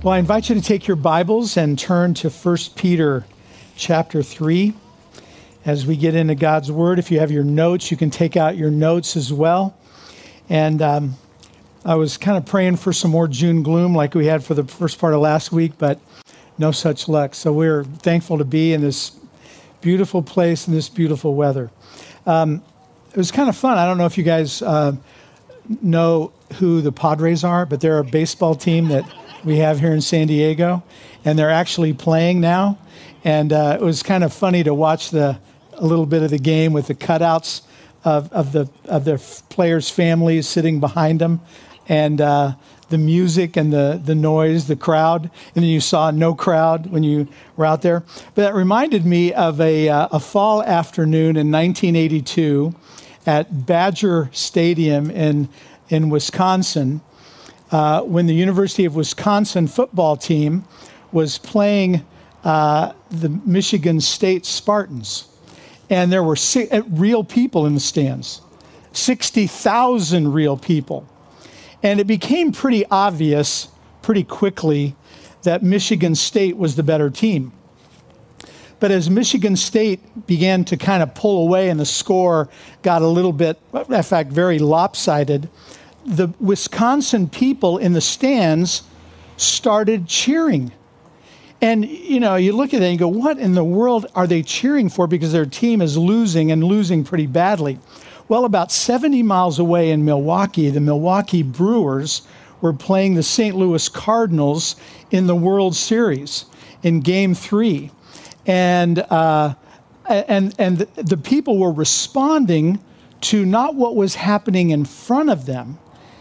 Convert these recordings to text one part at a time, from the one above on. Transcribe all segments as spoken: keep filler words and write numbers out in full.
Well, I invite you to take your Bibles and turn to First Peter chapter three as we get into God's Word. If you have your notes, you can take out your notes as well. And um, I was kind of praying for some more June gloom like we had for the first part of last week, but no such luck. So we're thankful to be in this beautiful place in this beautiful weather. Um, it was kind of fun. I don't know if you guys uh, know who the Padres are, but they're a baseball team that we have here in San Diego, and they're actually playing now. And uh, it was kind of funny to watch the a little bit of the game with the cutouts of, of the of their players' families sitting behind them, and uh, the music and the the noise, the crowd, and then you saw no crowd when you were out there. But that reminded me of a uh, a fall afternoon in nineteen eighty-two at Badger Stadium in in Wisconsin, uh, when the University of Wisconsin football team was playing uh, the Michigan State Spartans. And there were si- real people in the stands, sixty thousand real people. And it became pretty obvious pretty quickly that Michigan State was the better team. But as Michigan State began to kind of pull away and the score got a little bit, in fact, very lopsided, the Wisconsin people in the stands started cheering. And, you know, you look at that and you go, what in the world are they cheering for? Because their team is losing and losing pretty badly. Well, about seventy miles away in Milwaukee, the Milwaukee Brewers were playing the Saint Louis Cardinals in the World Series in Game Three. And uh, and and the people were responding to not what was happening in front of them,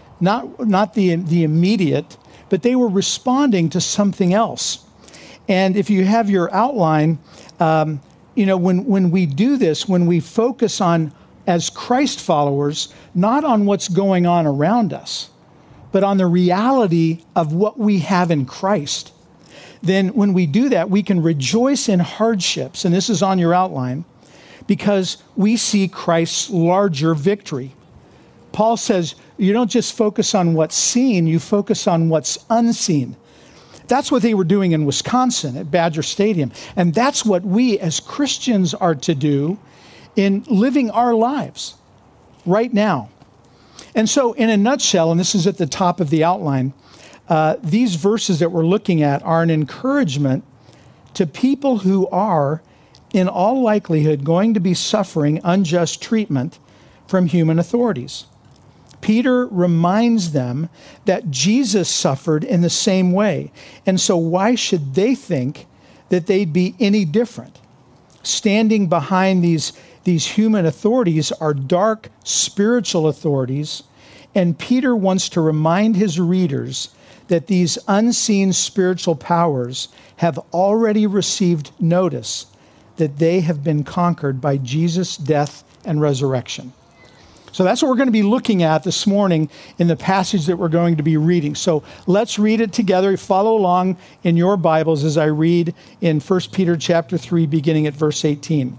not not the the immediate, but they were responding to something else. And if you have your outline, um, you know, when, when we do this, when we focus on, as Christ followers, not on what's going on around us, but on the reality of what we have in Christ, then when we do that, we can rejoice in hardships, and this is on your outline, because we see Christ's larger victory. Paul says, you don't just focus on what's seen, you focus on what's unseen. That's what they were doing in Wisconsin at Badger Stadium. And that's what we as Christians are to do in living our lives right now. And so in a nutshell, and this is at the top of the outline, uh, these verses that we're looking at are an encouragement to people who are, in all likelihood, going to be suffering unjust treatment from human authorities. Peter reminds them that Jesus suffered in the same way. And so why should they think that they'd be any different? Standing behind these, these human authorities are dark spiritual authorities. And Peter wants to remind his readers that these unseen spiritual powers have already received notice that they have been conquered by Jesus' death and resurrection. So that's what we're going to be looking at this morning in the passage that we're going to be reading. So let's read it together. Follow along in your Bibles as I read in First Peter chapter three, beginning at verse eighteen.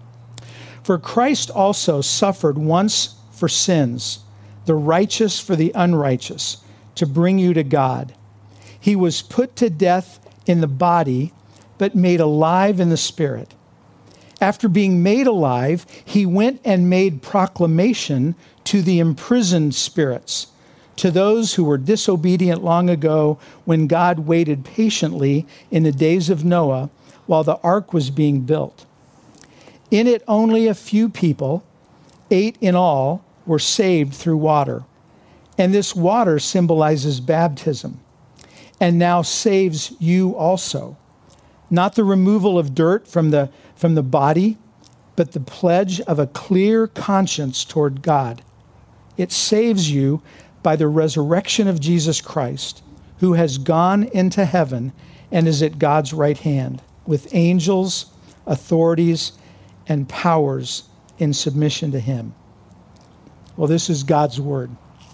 For Christ also suffered once for sins, the righteous for the unrighteous, to bring you to God. He was put to death in the body, but made alive in the spirit. After being made alive, he went and made proclamation to the imprisoned spirits, to those who were disobedient long ago when God waited patiently in the days of Noah while the ark was being built. In it, only a few people, eight in all, were saved through water. And this water symbolizes baptism and now saves you also. Not the removal of dirt from the from the body, but the pledge of a clear conscience toward God. It saves you by the resurrection of Jesus Christ, who has gone into heaven and is at God's right hand, with angels, authorities, and powers in submission to him. Well, this is God's word.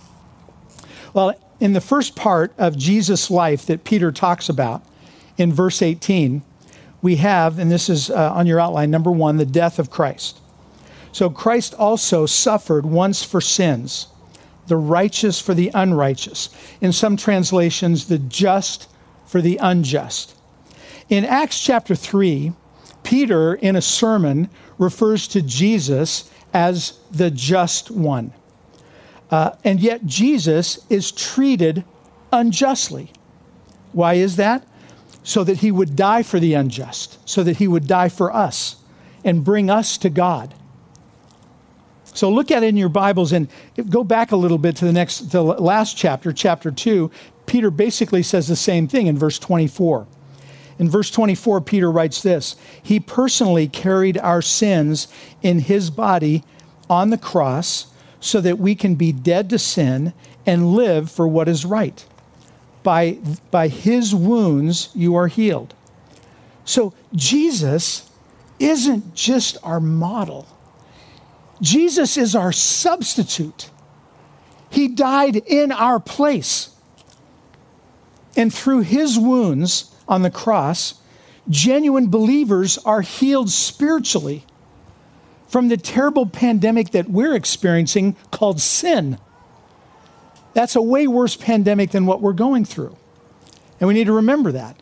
Well, in the first part of Jesus' life that Peter talks about, in verse eighteen, we have, and this is uh, on your outline, number one, the death of Christ. So Christ also suffered once for sins, the righteous for the unrighteous. In some translations, the just for the unjust. In Acts chapter three, Peter, in a sermon, refers to Jesus as the just one. Uh, and yet Jesus is treated unjustly. Why is that? So that he would die for the unjust, so that he would die for us and bring us to God. So look at it in your Bibles and go back a little bit to the next, to the last chapter, chapter two. Peter basically says the same thing in verse twenty-four. In verse twenty-four, Peter writes this: he personally carried our sins in his body on the cross so that we can be dead to sin and live for what is right. By, by his wounds, you are healed. So Jesus isn't just our model. Jesus is our substitute. He died in our place. And through his wounds on the cross, genuine believers are healed spiritually from the terrible pandemic that we're experiencing called sin. That's a way worse pandemic than what we're going through. And we need to remember that.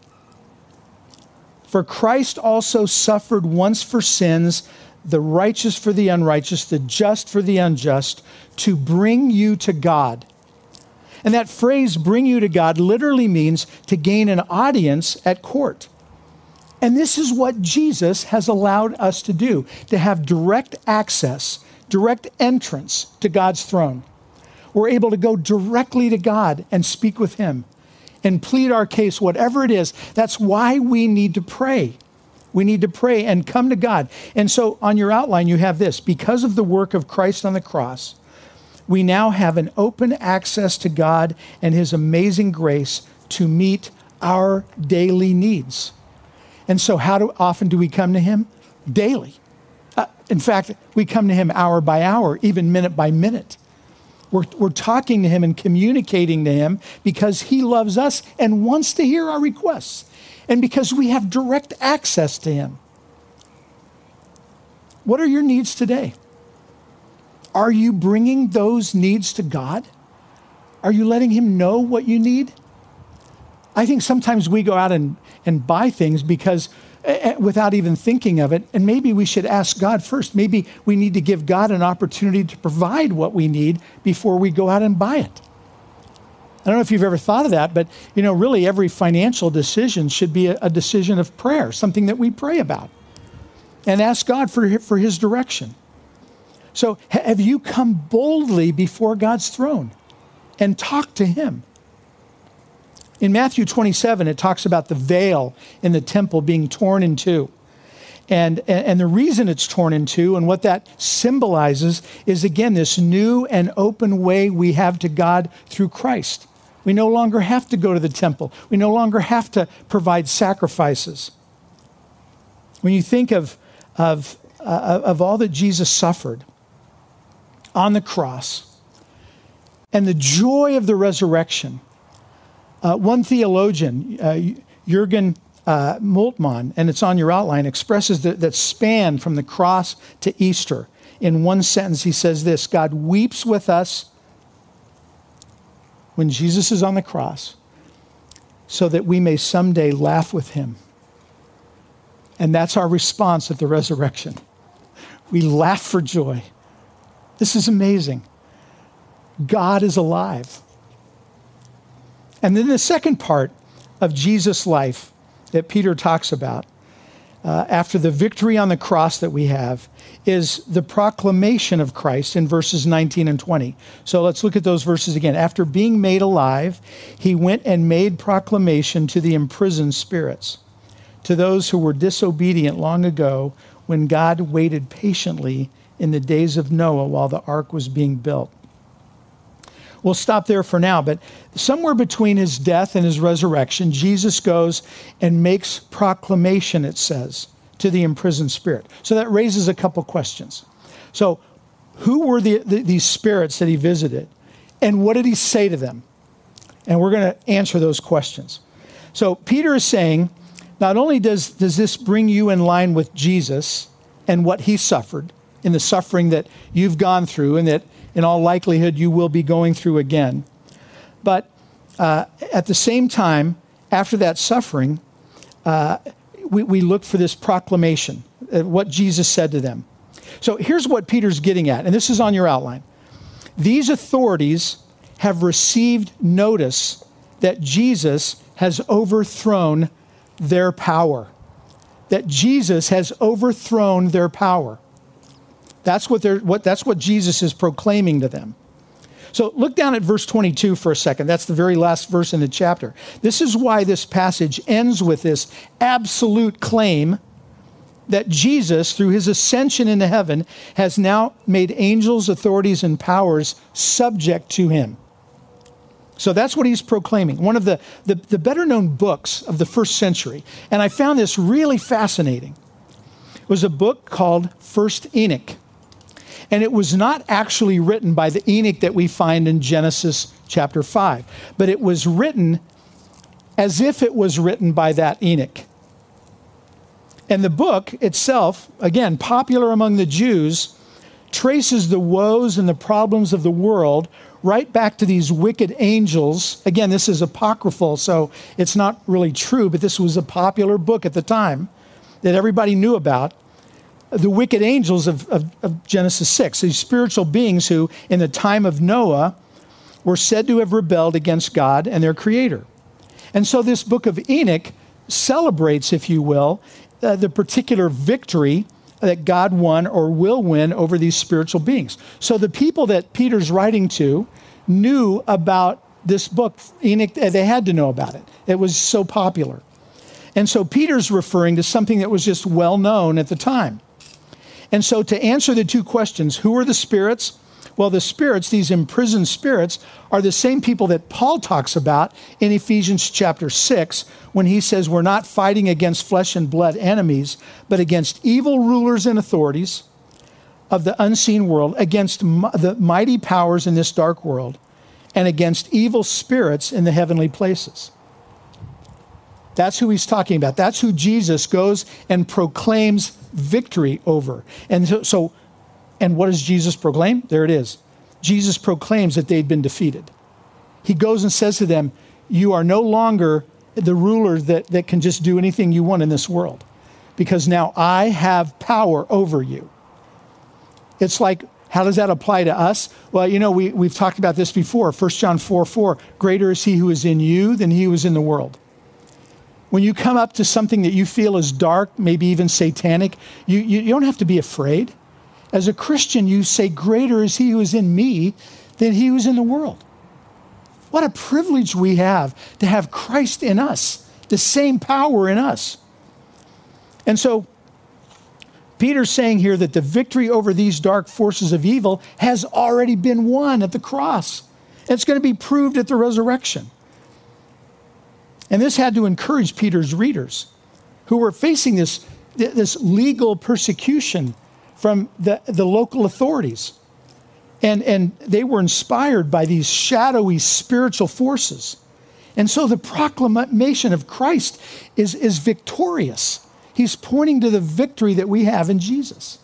For Christ also suffered once for sins, the righteous for the unrighteous, the just for the unjust, to bring you to God. And that phrase, bring you to God, literally means to gain an audience at court. And this is what Jesus has allowed us to do, to have direct access, direct entrance to God's throne. We're able to go directly to God and speak with him and plead our case, whatever it is. That's why we need to pray. We need to pray and come to God. And so on your outline, you have this: because of the work of Christ on the cross, we now have an open access to God and his amazing grace to meet our daily needs. And so how do, often do we come to him? Daily. Uh, in fact, we come to him hour by hour, even minute by minute. We're, we're talking to him and communicating to him because he loves us and wants to hear our requests, and because we have direct access to him. What are your needs today? Are you bringing those needs to God? Are you letting him know what you need? I think sometimes we go out and, and buy things because uh, without even thinking of it, and maybe we should ask God first. Maybe we need to give God an opportunity to provide what we need before we go out and buy it. I don't know if you've ever thought of that, but you know, really every financial decision should be a, a decision of prayer, something that we pray about and ask God for, for his direction. So have you come boldly before God's throne and talked to him? In Matthew twenty-seven, it talks about the veil in the temple being torn in two. And, and the reason it's torn in two and what that symbolizes is, again, this new and open way we have to God through Christ. We no longer have to go to the temple. We no longer have to provide sacrifices. When you think of, of, uh, of all that Jesus suffered on the cross and the joy of the resurrection, uh, one theologian, uh, Jürgen uh, Moltmann, and it's on your outline, expresses that, that span from the cross to Easter. In one sentence, he says this: God weeps with us when Jesus is on the cross so that we may someday laugh with him. And that's our response at the resurrection. We laugh for joy. This is amazing. God is alive. And then the second part of Jesus' life that Peter talks about, uh, after the victory on the cross that we have, is the proclamation of Christ in verses nineteen and twenty. So let's look at those verses again. After being made alive, he went and made proclamation to the imprisoned spirits, to those who were disobedient long ago when God waited patiently in the days of Noah while the ark was being built. We'll stop there for now, but somewhere between his death and his resurrection, Jesus goes and makes proclamation, it says, to the imprisoned spirit. So that raises a couple questions. So who were the, the, these spirits that he visited, and what did he say to them? And we're going to answer those questions. So Peter is saying, not only does, does this bring you in line with Jesus and what he suffered, in the suffering that you've gone through and that in all likelihood you will be going through again, but uh, at the same time, after that suffering, uh, we, we look for this proclamation, uh, what Jesus said to them. So here's what Peter's getting at, and this is on your outline. These authorities have received notice that Jesus has overthrown their power. That Jesus has overthrown their power. That's what they're what that's what Jesus is proclaiming to them. So look down at verse twenty-two for a second. That's the very last verse in the chapter. This is why this passage ends with this absolute claim that Jesus, through his ascension into heaven, has now made angels, authorities, and powers subject to him. So that's what he's proclaiming. One of the, the, the better known books of the first century, and I found this really fascinating, was a book called First Enoch. And it was not actually written by the Enoch that we find in Genesis chapter five, but it was written as if it was written by that Enoch. And the book itself, again, popular among the Jews, traces the woes and the problems of the world right back to these wicked angels. Again, this is apocryphal, so it's not really true, but this was a popular book at the time that everybody knew about. The wicked angels of, of, of Genesis six, these spiritual beings who, in the time of Noah, were said to have rebelled against God and their creator. And so this book of Enoch celebrates, if you will, uh, the particular victory that God won or will win over these spiritual beings. So the people that Peter's writing to knew about this book. Enoch, they had to know about it. It was so popular. And so Peter's referring to something that was just well known at the time. And so to answer the two questions, who are the spirits? Well, the spirits, these imprisoned spirits, are the same people that Paul talks about in Ephesians chapter six, when he says we're not fighting against flesh and blood enemies, but against evil rulers and authorities of the unseen world, against m- the mighty powers in this dark world, and against evil spirits in the heavenly places. That's who he's talking about. That's who Jesus goes and proclaims victory over. And so, so and what does Jesus proclaim? There it is. Jesus proclaims that they've been defeated. He goes and says to them, you are no longer the ruler that, that can just do anything you want in this world, because now I have power over you. It's like, how does that apply to us? Well, you know, we, we've talked about this before. First John four four, greater is he who is in you than he who is in the world. When you come up to something that you feel is dark, maybe even satanic, you, you, you don't have to be afraid. As a Christian, you say, greater is he who is in me than he who is in the world. What a privilege we have to have Christ in us, the same power in us. And so Peter's saying here that the victory over these dark forces of evil has already been won at the cross. It's going to be proved at the resurrection. And this had to encourage Peter's readers, who were facing this, this legal persecution from the, the local authorities. And, and they were inspired by these shadowy spiritual forces. And so the proclamation of Christ is, is victorious. He's pointing to the victory that we have in Jesus.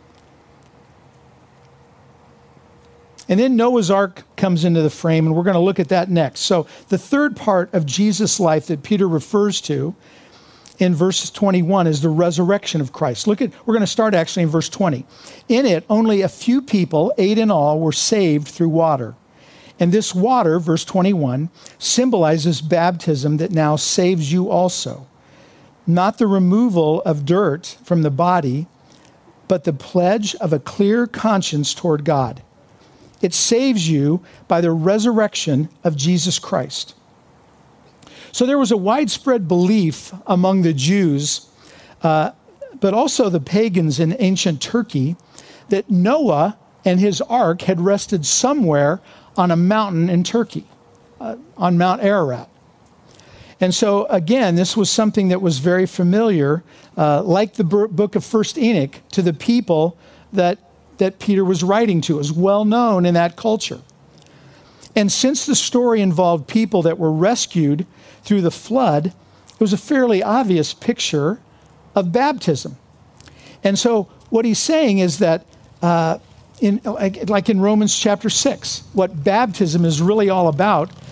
And then Noah's Ark comes into the frame, and we're going to look at that next. So the third part of Jesus' life that Peter refers to in verses twenty-one is the resurrection of Christ. Look at, we're going to start actually in verse twenty. In it, only a few people, eight in all, were saved through water. And this water, verse twenty-one, symbolizes baptism that now saves you also. Not the removal of dirt from the body, but the pledge of a clear conscience toward God. It saves you by the resurrection of Jesus Christ. So there was a widespread belief among the Jews, uh, but also the pagans in ancient Turkey, that Noah and his ark had rested somewhere on a mountain in Turkey, uh, on Mount Ararat. And so, again, this was something that was very familiar, uh, like the book of First Enoch, to the people that that Peter was writing to. It was well known in that culture. And since the story involved people that were rescued through the flood, it was a fairly obvious picture of baptism. And so what he's saying is that, uh, in like in Romans chapter six, what baptism is really all about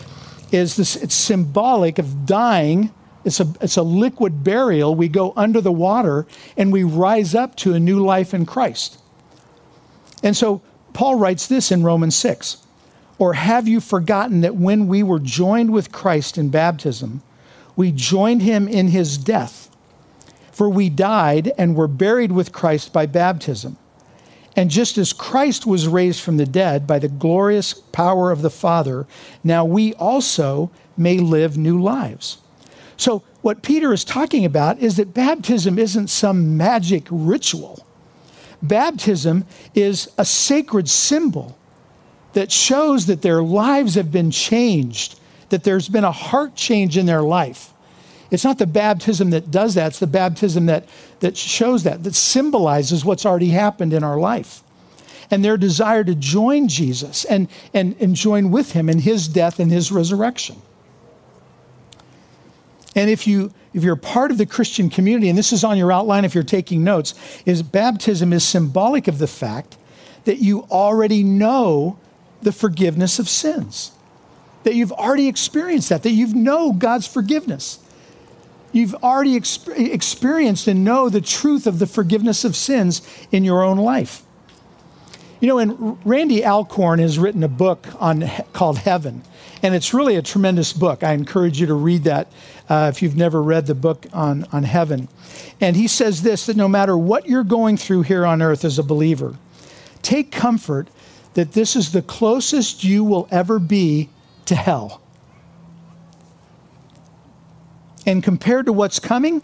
is this, it's symbolic of dying. It's a, it's a liquid burial. We go under the water and we rise up to a new life in Christ. And so Paul writes this in Romans six. Or have you forgotten that when we were joined with Christ in baptism, we joined him in his death? For we died and were buried with Christ by baptism. And just as Christ was raised from the dead by the glorious power of the Father, now we also may live new lives. So what Peter is talking about is that baptism isn't some magic ritual. Baptism is a sacred symbol that shows that their lives have been changed, that there's been a heart change in their life. It's not the baptism that does that, it's the baptism that, that shows that, that symbolizes what's already happened in our life. And their desire to join Jesus and, and, and join with him in his death and his resurrection. And if, you, if you're part of the Christian community, and this is on your outline if you're taking notes, is baptism is symbolic of the fact that you already know the forgiveness of sins, that you've already experienced that, that you know God's forgiveness. You've already exp- experienced and know the truth of the forgiveness of sins in your own life. You know, and Randy Alcorn has written a book on called Heaven, and it's really a tremendous book. I encourage you to read that uh, if you've never read the book on, on heaven. And he says this, that no matter what you're going through here on earth as a believer, take comfort that this is the closest you will ever be to hell. And compared to what's coming,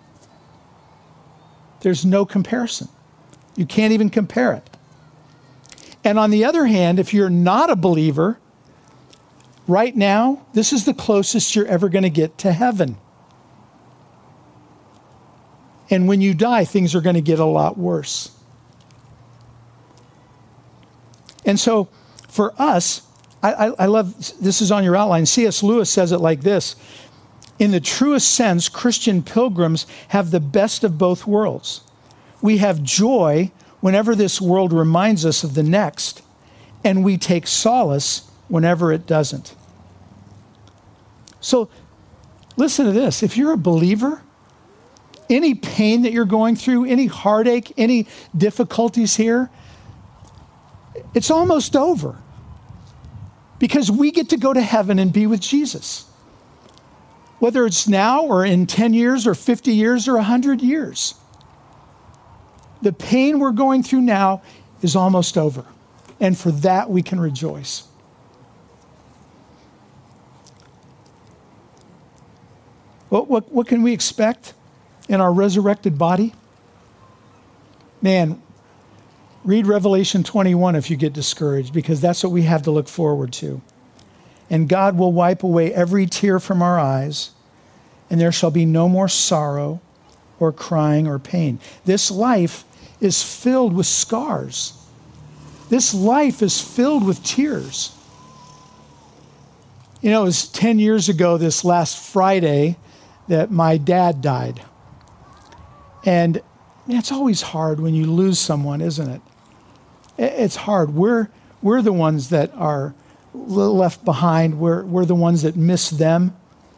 there's no comparison. You can't even compare it. And on the other hand, if you're not a believer, right now, this is the closest you're ever going to get to heaven. And when you die, things are going to get a lot worse. And so for us, I, I, I love, this is on your outline, C S Lewis says it like this: in the truest sense, Christian pilgrims have the best of both worlds. We have joy whenever this world reminds us of the next, and we take solace whenever it doesn't. So listen to this. If you're a believer, any pain that you're going through, any heartache, any difficulties here, it's almost over. Because we get to go to heaven and be with Jesus. Whether it's now or in ten years or fifty years or one hundred years. The pain we're going through now is almost over. And for that, we can rejoice. What, what, what can we expect in our resurrected body? Man, read Revelation twenty-one if you get discouraged, because that's what we have to look forward to. And God will wipe away every tear from our eyes, and there shall be no more sorrow or crying or pain. This life is filled with scars. This life is filled with tears. You know, it was ten years ago this last Friday that my dad died. And it's always hard when you lose someone, isn't it? It's hard. We're, we're the ones that are left behind. We're, we're the ones that miss them.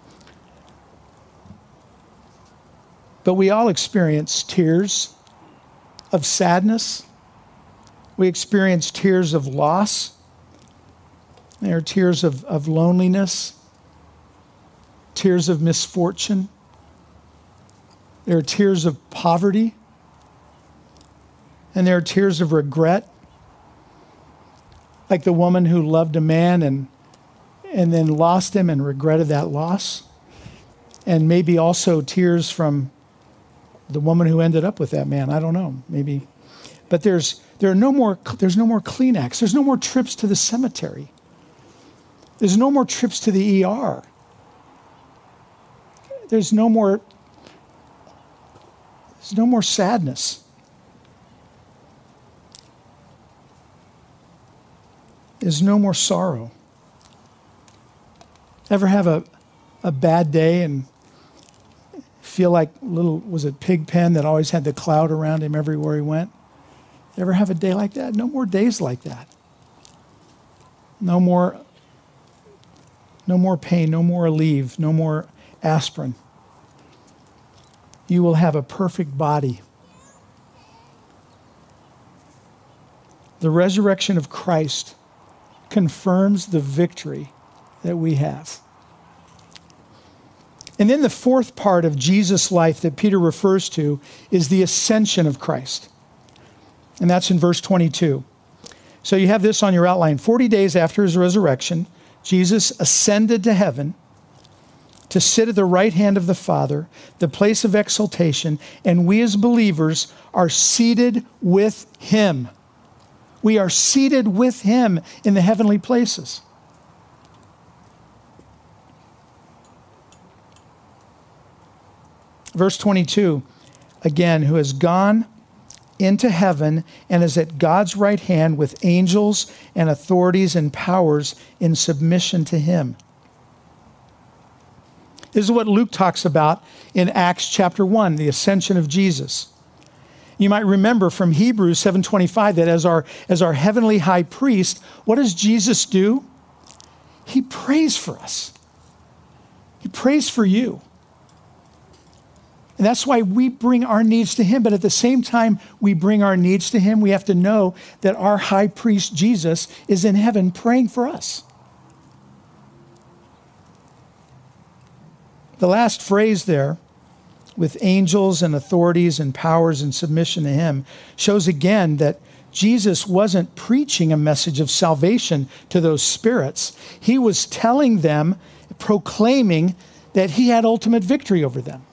But we all experience tears of sadness. We experience tears of loss. There are tears of, of loneliness, tears of misfortune. There are tears of poverty. And there are tears of regret. Like the woman who loved a man and, and then lost him and regretted that loss. And maybe also tears from the woman who ended up with that man. I don't know, maybe. But there's there are no more there's no more Kleenex. There's no more trips to the cemetery. There's no more trips to the E R. There's no more there's no more sadness. There's no more sorrow. Ever have a a bad day and feel like little, was it Pigpen that always had the cloud around him everywhere he went? Ever have a day like that? No more days like that. No more No more pain, no more Aleve, no more aspirin. You will have a perfect body. The resurrection of Christ confirms the victory that we have. And then the fourth part of Jesus' life that Peter refers to is the ascension of Christ. And that's in verse twenty-two. So you have this on your outline. forty days after his resurrection, Jesus ascended to heaven to sit at the right hand of the Father, the place of exaltation, and we as believers are seated with him. We are seated with him in the heavenly places. Verse twenty-two, again, who has gone into heaven and is at God's right hand with angels and authorities and powers in submission to him. This is what Luke talks about in Acts chapter one, the ascension of Jesus. You might remember from Hebrews seven twenty-five that as our, as our heavenly high priest, what does Jesus do? He prays for us. He prays for you. And that's why we bring our needs to him. But at the same time we bring our needs to him, we have to know that our high priest Jesus is in heaven praying for us. The last phrase there, with angels and authorities and powers in submission to him, shows again that Jesus wasn't preaching a message of salvation to those spirits. He was telling them, proclaiming that he had ultimate victory over them.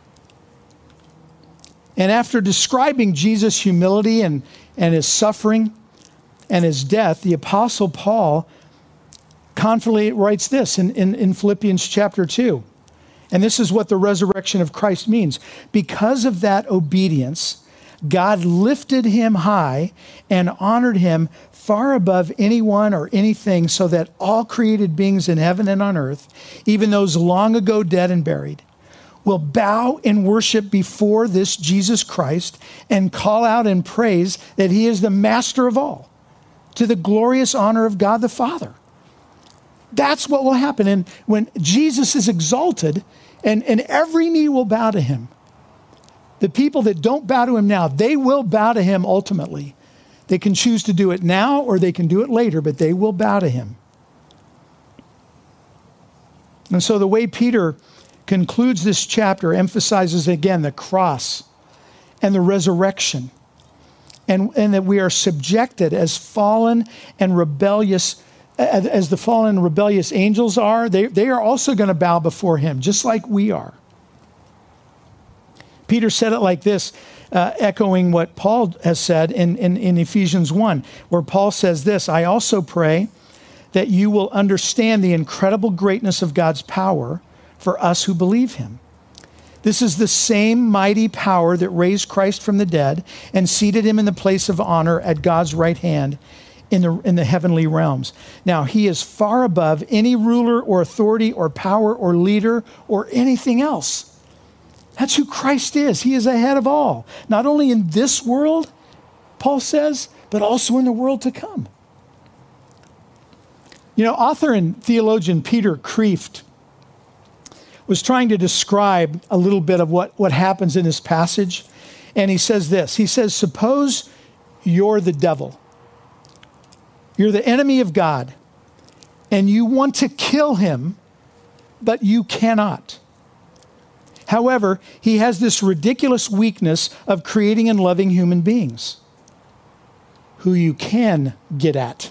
And after describing Jesus' humility and, and his suffering and his death, the Apostle Paul confidently writes this in, in, in Philippians chapter two. And this is what the resurrection of Christ means. Because of that obedience, God lifted him high and honored him far above anyone or anything, so that all created beings in heaven and on earth, even those long ago dead and buried, will bow in worship before this Jesus Christ and call out in praise that he is the master of all, to the glorious honor of God the Father. That's what will happen. And when Jesus is exalted, and, and every knee will bow to him. The people that don't bow to him now, they will bow to him ultimately. They can choose to do it now or they can do it later, but they will bow to him. And so the way Peter concludes this chapter emphasizes again the cross and the resurrection, and, and that we are subjected as fallen and rebellious, as the fallen and rebellious angels are. They, they are also going to bow before him, just like we are. Peter said it like this, uh, echoing what Paul has said in, in, in Ephesians one, where Paul says this, I also pray that you will understand the incredible greatness of God's power for us who believe him. This is the same mighty power that raised Christ from the dead and seated him in the place of honor at God's right hand in the, in the heavenly realms. Now, he is far above any ruler or authority or power or leader or anything else. That's who Christ is. He is ahead of all, not only in this world, Paul says, but also in the world to come. You know, author and theologian Peter Kreeft was trying to describe a little bit of what, what happens in this passage. And he says this, he says, suppose you're the devil. You're the enemy of God, and you want to kill him, but you cannot. However, he has this ridiculous weakness of creating and loving human beings who you can get at.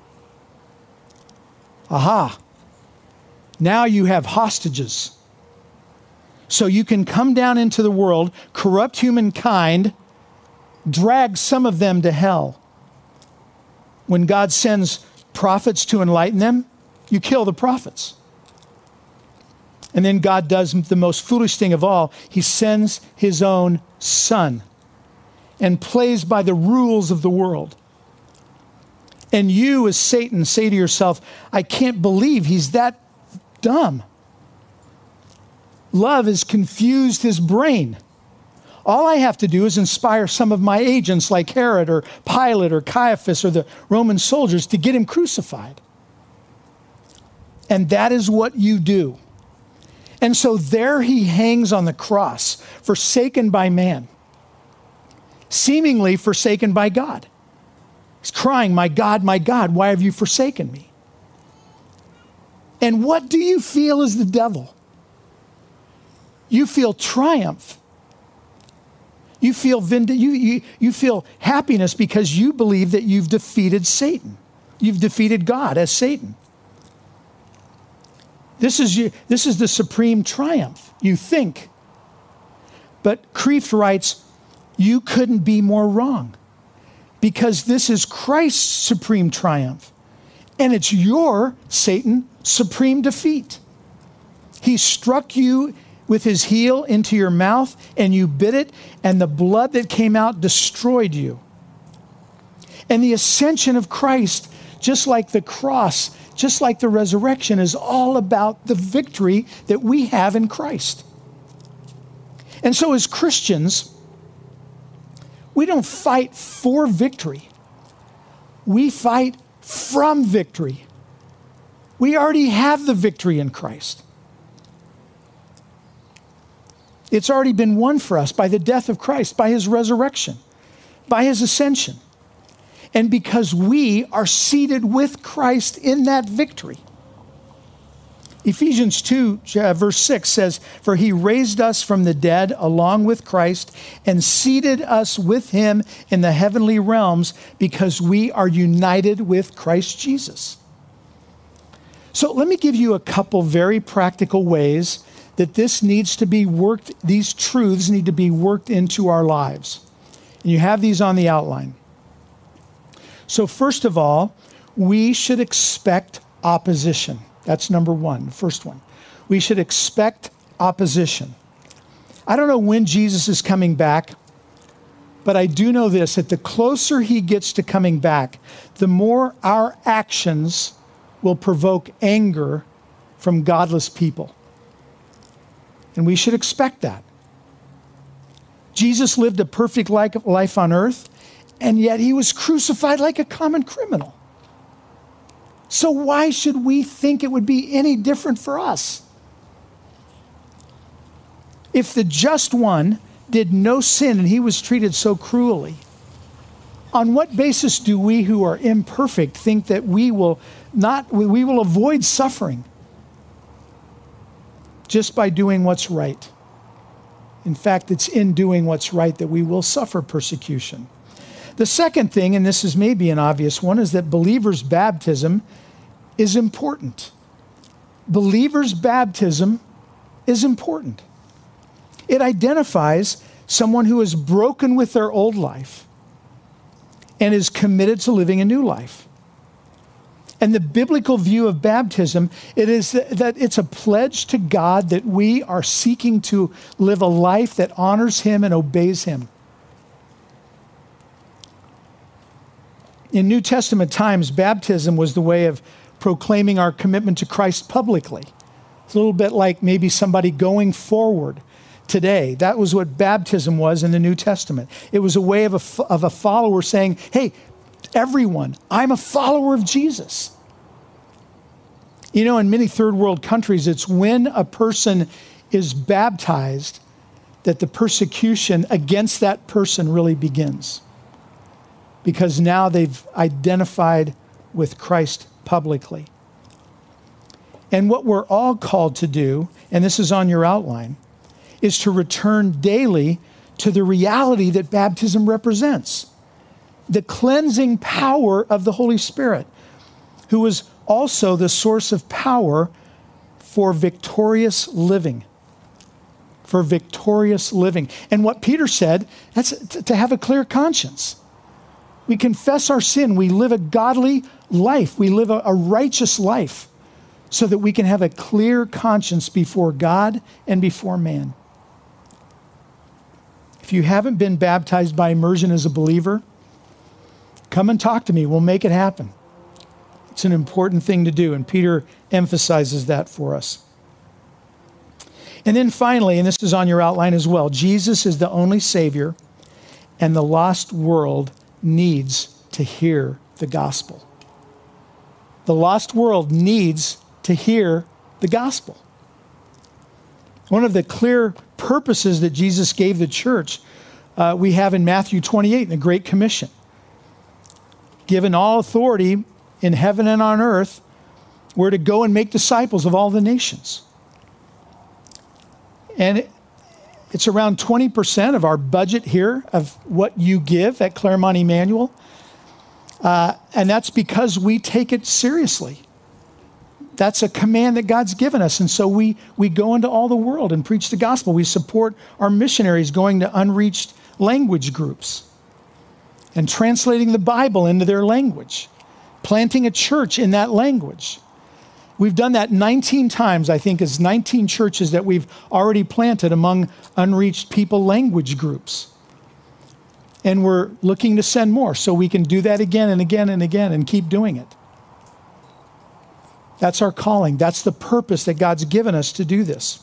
Aha. Now you have hostages. So you can come down into the world, corrupt humankind, drag some of them to hell. When God sends prophets to enlighten them, you kill the prophets. And then God does the most foolish thing of all. He sends his own son and plays by the rules of the world. And you, as Satan, say to yourself, I can't believe he's that dumb. Love has confused his brain. All I have to do is inspire some of my agents like Herod or Pilate or Caiaphas or the Roman soldiers to get him crucified. And that is what you do. And so there he hangs on the cross, forsaken by man, seemingly forsaken by God. He's crying, "My God, my God, why have you forsaken me?" And what do you feel as the devil? You feel triumph. You feel vind- you, you, you feel happiness because you believe that you've defeated Satan. You've defeated God as Satan. This is, you, this is the supreme triumph, you think. But Kreeft writes, you couldn't be more wrong, because this is Christ's supreme triumph, and it's your, Satan, supreme defeat. He struck you with his heel into your mouth, and you bit it, and the blood that came out destroyed you. And the ascension of Christ, just like the cross, just like the resurrection, is all about the victory that we have in Christ. And so as Christians, we don't fight for victory. We fight from victory. We already have the victory in Christ. It's already been won for us by the death of Christ, by his resurrection, by his ascension. And because we are seated with Christ in that victory. Ephesians two, verse six says, "For he raised us from the dead along with Christ and seated us with him in the heavenly realms because we are united with Christ Jesus." So let me give you a couple very practical ways that this needs to be worked, these truths need to be worked into our lives. And you have these on the outline. So first of all, we should expect opposition. That's number one, the first one. We should expect opposition. I don't know when Jesus is coming back, but I do know this, that the closer he gets to coming back, the more our actions will provoke anger from godless people. And we should expect that. Jesus lived a perfect life on earth, and yet he was crucified like a common criminal. So why should we think it would be any different for us? If the just one did no sin and he was treated so cruelly, on what basis do we who are imperfect think that we will not, we will avoid suffering just by doing what's right? In fact, it's in doing what's right that we will suffer persecution. The second thing, and this is maybe an obvious one, is that believers' baptism is important. Believers' baptism is important. It identifies someone who is broken with their old life and is committed to living a new life. And the biblical view of baptism, it is that it's a pledge to God that we are seeking to live a life that honors him and obeys him. In New Testament times, baptism was the way of proclaiming our commitment to Christ publicly. It's a little bit like maybe somebody going forward today. That was what baptism was in the New Testament. It was a way of a, of a follower saying, hey, everyone, I'm a follower of Jesus. You know, in many third world countries, it's when a person is baptized that the persecution against that person really begins. Because now they've identified with Christ publicly. And what we're all called to do, and this is on your outline, is to return daily to the reality that baptism represents. The cleansing power of the Holy Spirit, who is also the source of power for victorious living. For victorious living. And what Peter said, that's to have a clear conscience. We confess our sin. We live a godly life. We live a, a righteous life so that we can have a clear conscience before God and before man. If you haven't been baptized by immersion as a believer, come and talk to me. We'll make it happen. It's an important thing to do, and Peter emphasizes that for us. And then finally, and this is on your outline as well, Jesus is the only Savior, and the lost world needs to hear the gospel. The lost world needs to hear the gospel. One of the clear purposes that Jesus gave the church, uh, we have in Matthew twenty-eight in the Great Commission. Given all authority in heaven and on earth, we're to go and make disciples of all the nations. And it, it's around twenty percent of our budget here of what you give at Claremont Emmanuel. Uh, and that's because we take it seriously. That's a command that God's given us. And so we, we go into all the world and preach the gospel. We support our missionaries going to unreached language groups and translating the Bible into their language, planting a church in that language. We've done that nineteen times, I think, as nineteen churches that we've already planted among unreached people language groups. And we're looking to send more so we can do that again and again and again and keep doing it. That's our calling. That's the purpose that God's given us to do this.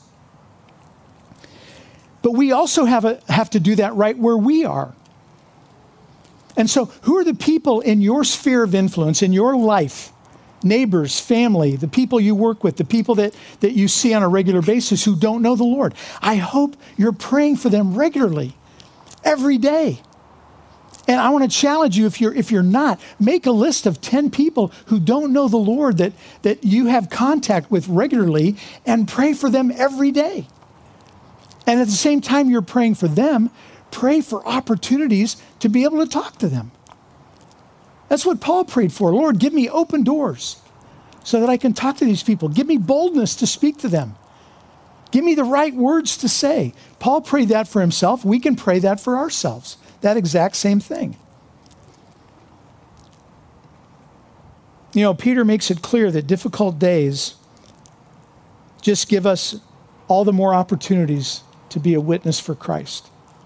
But we also have, a, have to do that right where we are. And so who are the people in your sphere of influence, in your life? Neighbors, family, the people you work with, the people that, that you see on a regular basis who don't know the Lord. I hope you're praying for them regularly, every day. And I want to challenge you, if you're if you're not, make a list of ten people who don't know the Lord that, that you have contact with regularly and pray for them every day. And at the same time you're praying for them, pray for opportunities to be able to talk to them. That's what Paul prayed for. Lord, give me open doors so that I can talk to these people. Give me boldness to speak to them. Give me the right words to say. Paul prayed that for himself. We can pray that for ourselves. That exact same thing. You know, Peter makes it clear that difficult days just give us all the more opportunities to be a witness for Christ.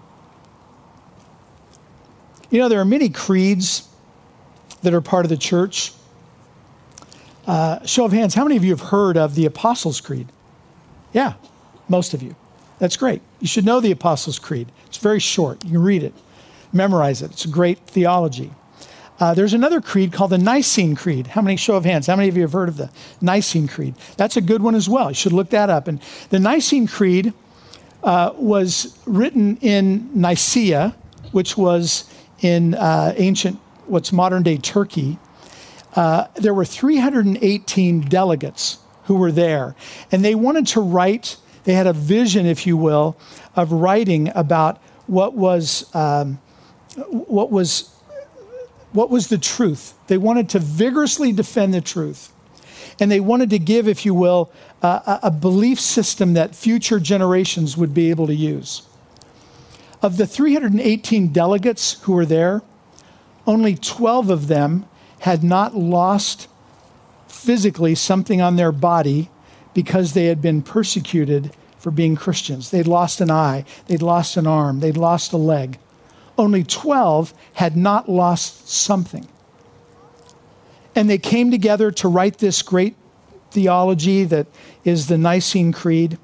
You know, there are many creeds that are part of the church. Uh, show of hands, how many of you have heard of the Apostles' Creed? Yeah, most of you. That's great. You should know the Apostles' Creed. It's very short. You can read it, memorize it. It's a great theology. Uh, there's another creed called the Nicene Creed. How many, show of hands, how many of you have heard of the Nicene Creed? That's a good one as well. You should look that up. And the Nicene Creed uh, was written in Nicaea, which was in uh, ancient, what's modern day Turkey. Uh, there were three hundred eighteen delegates who were there. And they wanted to write, they had a vision, if you will, of writing about what was um, what was what was the truth. They wanted to vigorously defend the truth. And they wanted to give, if you will, uh, a belief system that future generations would be able to use. Of the three hundred eighteen delegates who were there, only twelve of them had not lost physically something on their body because they had been persecuted for being Christians. They'd lost an eye, they'd lost an arm, they'd lost a leg. Only twelve had not lost something. And they came together to write this great theology that is the Nicene Creed.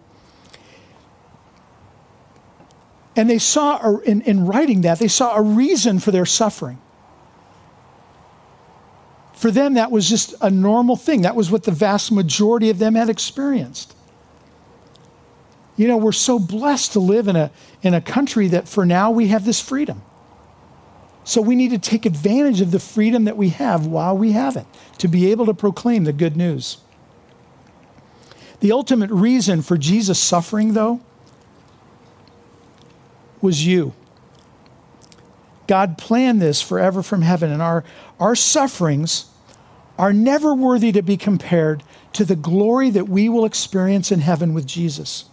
And they saw, a, in, in writing that, they saw a reason for their suffering. For them, that was just a normal thing. That was what the vast majority of them had experienced. You know, we're so blessed to live in a, in a country that for now we have this freedom. So we need to take advantage of the freedom that we have while we have it, to be able to proclaim the good news. The ultimate reason for Jesus' suffering, though, was you. God planned this forever from heaven, and our, our sufferings are never worthy to be compared to the glory that we will experience in heaven with Jesus.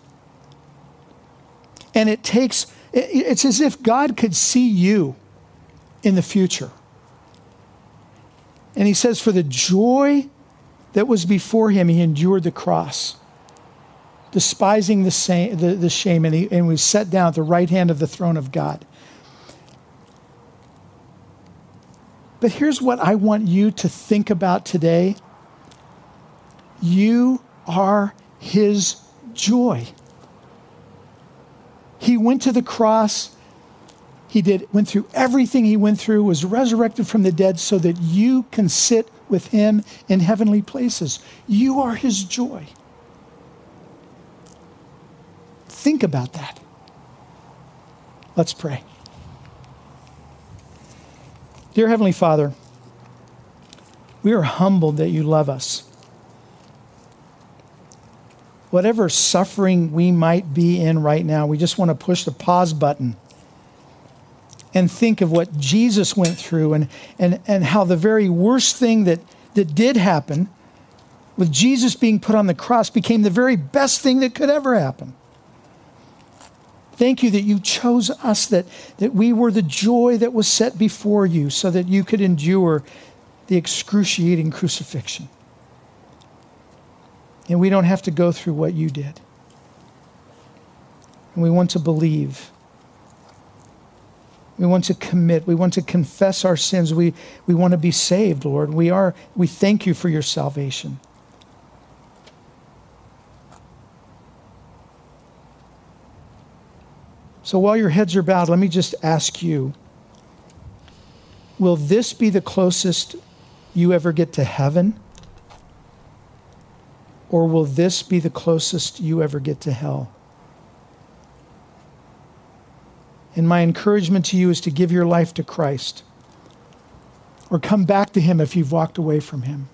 And it takes, it's as if God could see you in the future. And he says, for the joy that was before him, he endured the cross, despising the, same, the, the shame, and, he, and was set down at the right hand of the throne of God. But here's what I want you to think about today. You are his joy. He went to the cross. He did, went through everything he went through, was resurrected from the dead so that you can sit with him in heavenly places. You are his joy. Think about that. Let's pray. Dear Heavenly Father, we are humbled that you love us. Whatever suffering we might be in right now, we just want to push the pause button and think of what Jesus went through and, and, and how the very worst thing that, that did happen with Jesus being put on the cross became the very best thing that could ever happen. Thank you that you chose us, that, that we were the joy that was set before you so that you could endure the excruciating crucifixion. And we don't have to go through what you did. And we want to believe. We want to commit. We want to confess our sins. We, we want to be saved, Lord. We are, we thank you for your salvation. So while your heads are bowed, let me just ask you, will this be the closest you ever get to heaven? Or will this be the closest you ever get to hell? And my encouragement to you is to give your life to Christ, or come back to him if you've walked away from him.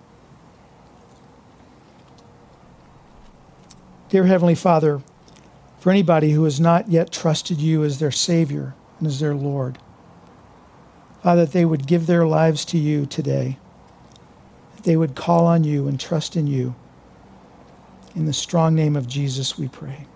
Dear Heavenly Father, for anybody who has not yet trusted you as their Savior and as their Lord, Father, that they would give their lives to you today, that they would call on you and trust in you. In the strong name of Jesus we pray.